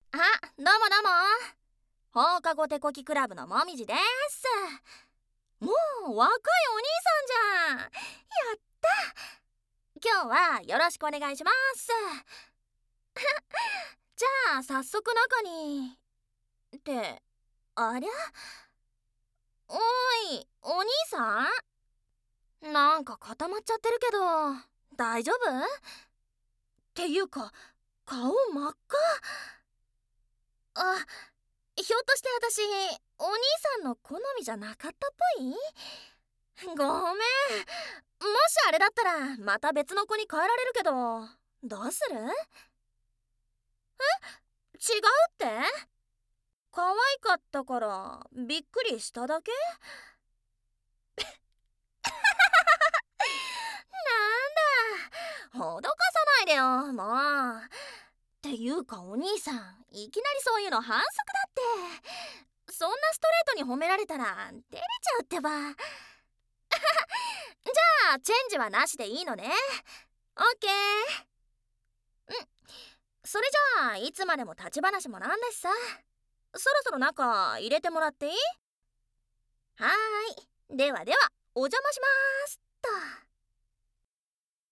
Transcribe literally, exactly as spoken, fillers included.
あ、どうもどうも。放課後手こきクラブのもみじです。もう若いお兄さんじゃん。やった。今日はよろしくお願いします。じゃあ早速中に。ってありゃ、おーいお兄さん、なんか固まっちゃってるけど大丈夫？っていうか顔真っ赤。あ、ひょっとして私お兄さんの好みじゃなかったっぽい？ごめん。もしあれだったらまた別の子に変えられるけど、どうする？違うって？可愛かったからびっくりしただけ？なんだ、脅かさないでよもう。っていうかお兄さん、いきなりそういうの反則だって。そんなストレートに褒められたら照れちゃうってば。じゃあチェンジはなしでいいのね。オッケー。んそれじゃあいつまでも立ち話もなんだしさ、そろそろ中入れてもらっていい？はーい、ではではお邪魔しまーすっと。